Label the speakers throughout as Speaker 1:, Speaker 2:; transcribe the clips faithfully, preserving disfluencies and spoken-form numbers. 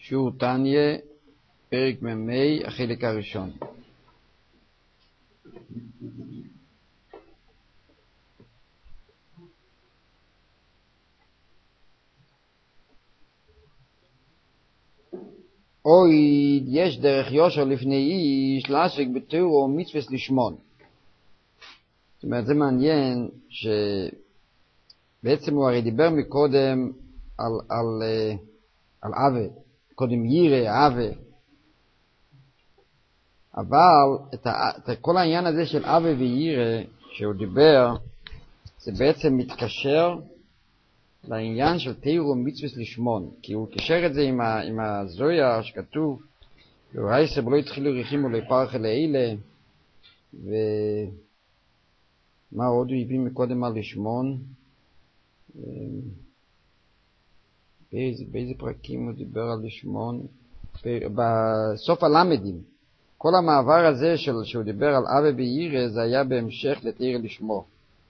Speaker 1: שיעור תניה, פרק ממי, החלק הראשון. אוי, יש דרך יושר לפני איש לעסק בתורה ומצוות לשמון. זאת אומרת, זה מעניין שבעצם הוא הרי דיבר מקודם על, על, על עווה, קודם ירא, עווה. אבל את, ה, את כל העניין הזה של עווה וירא שהוא דיבר, זה בעצם מתקשר לעניין של תורה ומצוות לשמון, כי הוא קשר את זה עם, ה, עם הזויה שכתוב, ורייסה בלא התחילו ריחים ולא פרח אלה אלה, ומה עוד הוא הביא מקודם על לשמון? באיזה, באיזה פרקים הוא דיבר על לשמון? בסוף הלמדים, כל המעבר הזה של, שהוא דיבר על עווה וירא, זה היה בהמשך לתורה לשמו.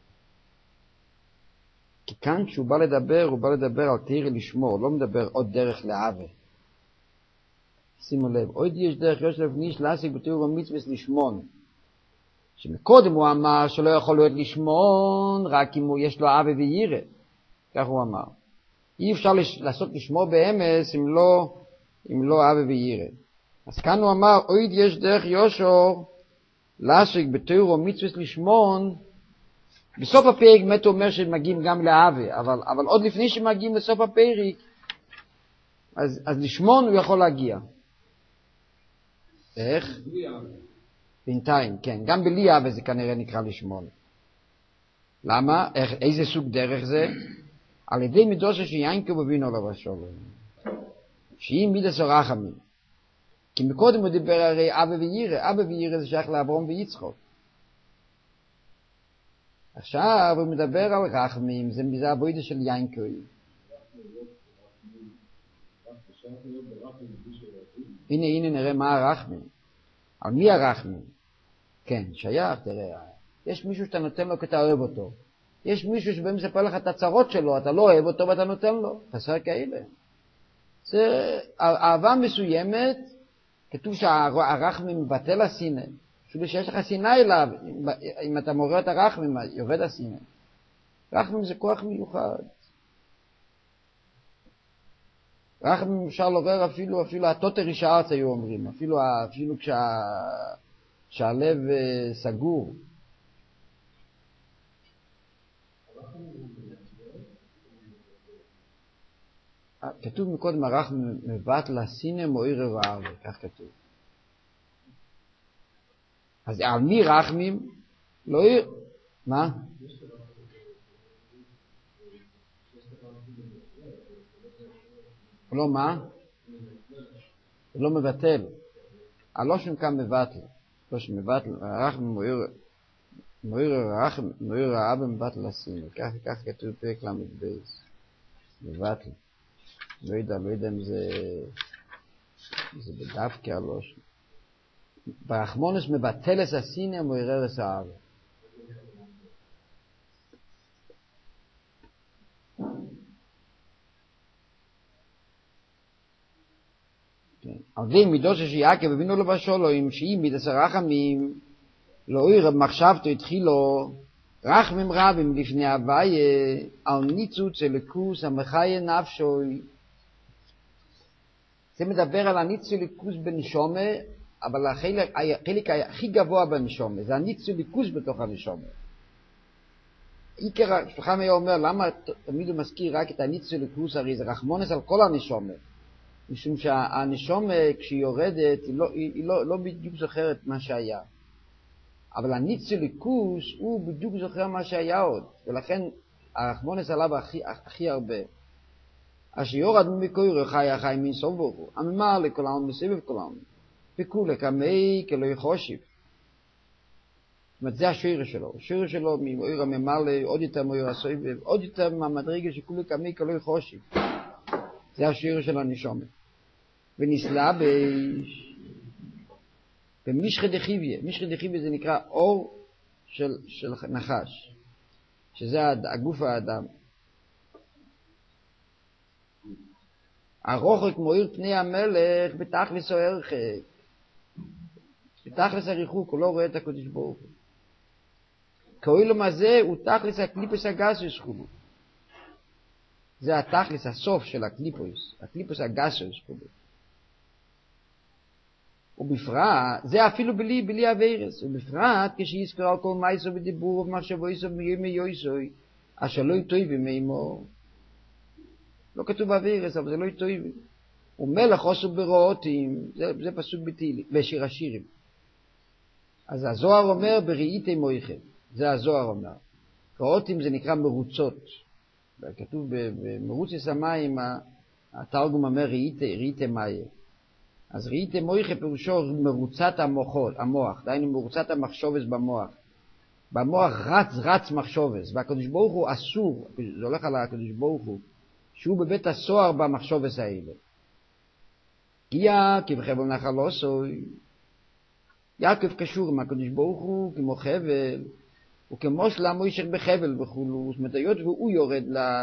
Speaker 1: כי כאן כשהוא בא לדבר, הוא בא לדבר על תורה לשמו, הוא לא מדבר עוד דרך לעווה. שימו לב, עוד יש דרך יושר לפני איש לעסק בתורה ומצוות לשמון. שמקודם הוא אמר שלא יכול להיות לשמון רק אם יש לו עווה וירא. כך הוא אמר. אי אפשר לש... לעשות לשמו באמס אם לא, אם לא עווה וירא. אז כאן הוא אמר, עוד יש דרך יושר לעסק בתורה ומצוות לשמון. בסוף הפרק באמת הוא אומר שמגיעים גם לעווה, אבל, אבל עוד לפני שמגיעים לסוף הפרק, אז, אז לשמון הוא יכול להגיע. איך? בינתיים, כן. גם בלי עווה זה כנראה נקרא לשמון. למה? איך, איזה סוג דרך זה? על ידי מידוסו שיינקו בבינו עליו השלום. שהיא מידס הרחמים. כי מקודם הוא דיבר הרי עווה וירא. עווה וירא זה שייך לאברהם ויצחוק. עכשיו הוא מדבר על רחמים, זה מזה הבוידה של יינקוי. הנה, הנה נראה מה הרחמים. על מי הרחמים? כן, שייך, תראה. יש מישהו שאתה נותן לו כי אתה אוהב אותו. יש מישהו שבאים מספר לך את הצרות שלו, אתה לא אוהב אותו ואתה נותן לו. חסר כאלה. זה אהבה מסוימת, כתוב שהרחמים מבטל השנאה. אפילו שיש לך שנאה אליו, אם אתה מורה את הרחמים, יורד השנאה. רחמים זה כוח מיוחד. רחמים אפשר לעורר אפילו, אפילו התותר איש הארץ היו אומרים, אפילו, אפילו כשה, כשהלב סגור. כתוב מקודם הרחמים מבטל השנאה מועיר וערבה, כך כתוב. אז על מי רחמים? לא יהיה... מה? לא מה? לא מבטל. לא שם כאן מבטל. לא שמבטל. הרחמים מועיר הרחם, מועיר האבא מבטל השנאה. כך, כך כתוב פרק למדבייס. מבטל. לא יודע, לא יודע אם זה... זה בדווקא לא שם. ברחמונס מבטל את השנאה ומעורר את האהבה. על די מידות שיעקב הבינו לו בשלום, שהיא מידס הרחמים, לא עיר מחשבתו התחילו, רחמים רבים לפני הוויה, על ניצוץ אלוקוס המחיה נפשוי. זה מדבר על הניצוץ אלוקוס בנשומה, אבל החלק, החלק הכי גבוה בנשומה, זה הניצוץ אלוקוס בתוך הנשומה. עיקר, שפחם היה אומר, למה תמיד הוא מזכיר רק את הניצוץ אלוקוס, הרי זה רחמונס על כל הנשומה. משום שהנשומה כשהיא יורדת, היא לא, היא לא, לא בדיוק זוכרת מה שהיה. אבל הניצוץ אלוקוס הוא בדיוק זוכר מה שהיה עוד, ולכן הרחמונס עליו הכי, הכי הרבה. אשר יורד ממקורו חי החי מן סוף ברוך הוא, הממר לכל העם מסביב כל העם. וכולי כמי כלא יחושיב. זאת אומרת, זה השיר שלו. השיר שלו מאיר הממלא, עוד יותר מאיר הסובב, עוד יותר מהמדרגה שכולי כמי כלא יחושיב. זה השיר של הנשומה. ונסלה ב... במשחד דחיביה. משחד דחיביה זה נקרא אור של, של נחש. שזה הגוף האדם. הרוחק מואיר פני המלך בתכלס או הרחק. בתכלס הריחוק, הוא לא רואה את הקדוש ברוך הוא. כאוילום הזה הוא תכלס הקליפוס הגסוס חולו. זה התכלס, הסוף של הקליפוס, הקליפוס הגסוס חולו. ובפרט, זה אפילו בלי, בלי הווירס, ובפרט כשיזכר על כל מייסו בדיבור ובמחשבו יסו מימי יויסוי, אשר לא יטויבי מימו. לא כתוב הווירס, אבל זה לא יטויבי. ומלך עושו ברעותים, זה, זה פסוק בתהילים, בשיר השירים. אז הזוהר אומר בראיתי מויכם, זה הזוהר אומר. רעותים זה נקרא מרוצות. כתוב במרוצס המים, התרגום אומר ראיתי, ראיתי מאיה. אז ראיתי מויכה פירושו מרוצת המוחות, המוח, דהיינו מרוצת המחשובס במוח. במוח רץ רץ מחשובס, והקדוש ברוך הוא אסור, זה הולך על הקדוש ברוך הוא, שהוא בבית הסוהר במחשובס האלה. יעקב חבל נחל עושוי, יעקב קשור עם הקדוש ברוך הוא כמו חבל, וכמו שלמה ישך בחבל וכולו, זאת אומרת, היות והוא יורד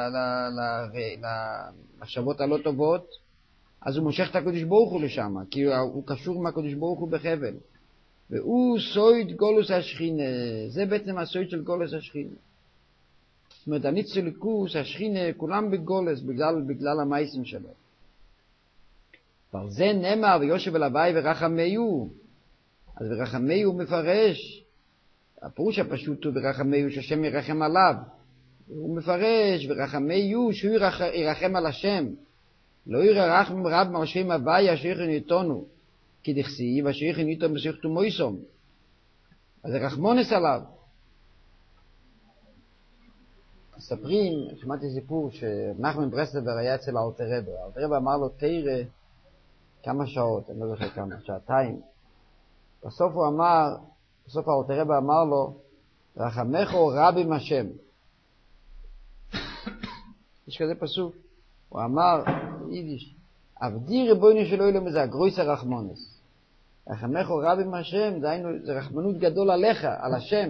Speaker 1: למחשבות הלא טובות, אז הוא מושך את הקדוש ברוך הוא לשם, כי הוא קשור עם הקדוש ברוך הוא בחבל. והוא סויד גולוס השכינה, זה בעצם הסויד של גולוס השכינה. זאת אומרת, הניצוץ הליכוס, השכינה, כולם בגולוס, בגלל, בגלל המייסים שלו. ועל זה נאמר, ויושב אל הווי ורחמיו. אז ורחמיו הוא מפרש, הפירוש הפשוט הוא ורחמיו, שהשם ירחם עליו. הוא מפרש, ורחמיו, שהוא ירחם על השם. לא ירחם רב מרשים הווי, אשר יכן יתונו. כי דכסיב, אשר יכן יתונו מסכתו מויסום. אז זה רחמונס עליו. מספרים, שמעתי סיפור שנחמן ברסלבר היה אצל האלטר רבי. האלטר רבי אמר לו תראה כמה שעות, אני לא זוכר כמה, שעתיים. בסוף הוא אמר, בסוף האלטר רבי אמר לו, רחמךו רבי משם. יש כזה פסוק. הוא אמר, יידיש, עבדי ריבונו של עולם זה הגרויס הרחמונס. רחמךו רבי משם, זה רחמנות גדול עליך, על השם.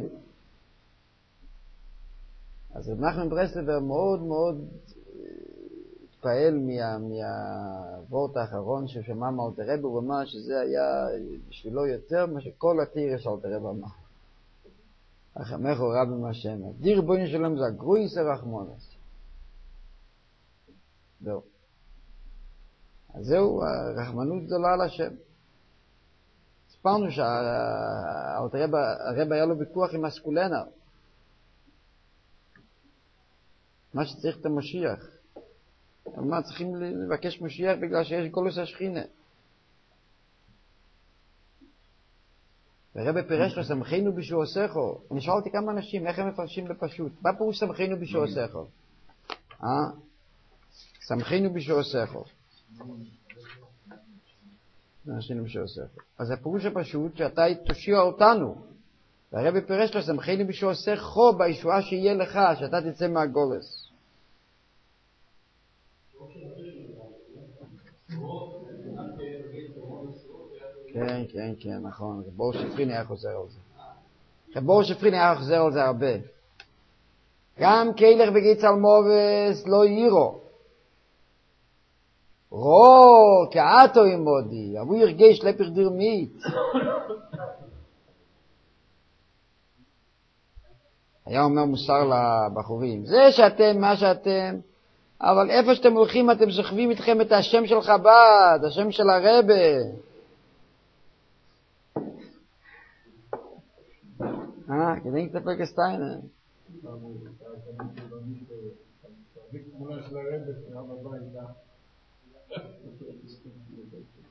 Speaker 1: אז רב נחמן ברסלבר מאוד מאוד התפעל מה, מהוורט האחרון ששמע מאלתר רבי, הוא אמר שזה היה בשבילו יותר מה שכל התירא של אלתר רבי אמר. רחמךו רבי משם, עבדי ריבונו של עולם זה הגרויס הרחמונס. זהו. אז זהו, הרחמנות גדולה על השם. הספרנו שהרב היה לו ויכוח עם אסקולנר. מה שצריך את המשיח. מה צריכים לבקש משיח בגלל שיש גולוס השכינה. והרב פירש לו, שמחנו בשעושךו. אני שאלתי כמה אנשים, איך הם מפרשים בפשוט? מה פירוש שמחנו בשעושךו? אה? שמחנו בשעושךו. שמחנו בשעושךו. אז הפירוש הפשוט שאתה תושיע אותנו. והרבי פירש לו, שמחנו בשעושךו בישועה שיהיה לך, שאתה תצא מהגולס. כן, כן, כן, נכון. רבור שפריני היה חוזר על זה. רבור שפריני היה חוזר על זה הרבה. גם כילך בגיץ על מובס לא יירו. רו, כאתו ימודי, אבו ירגש לפך דרמית. היה אומר מוסר לבחורים, זה שאתם, מה שאתם, אבל איפה שאתם הולכים אתם סוחבים איתכם את השם של חב"ד, השם של הרבי. אה, כדאי כתפק הסטיינר. תמיד תמונה של הרבי, שהיה בבית.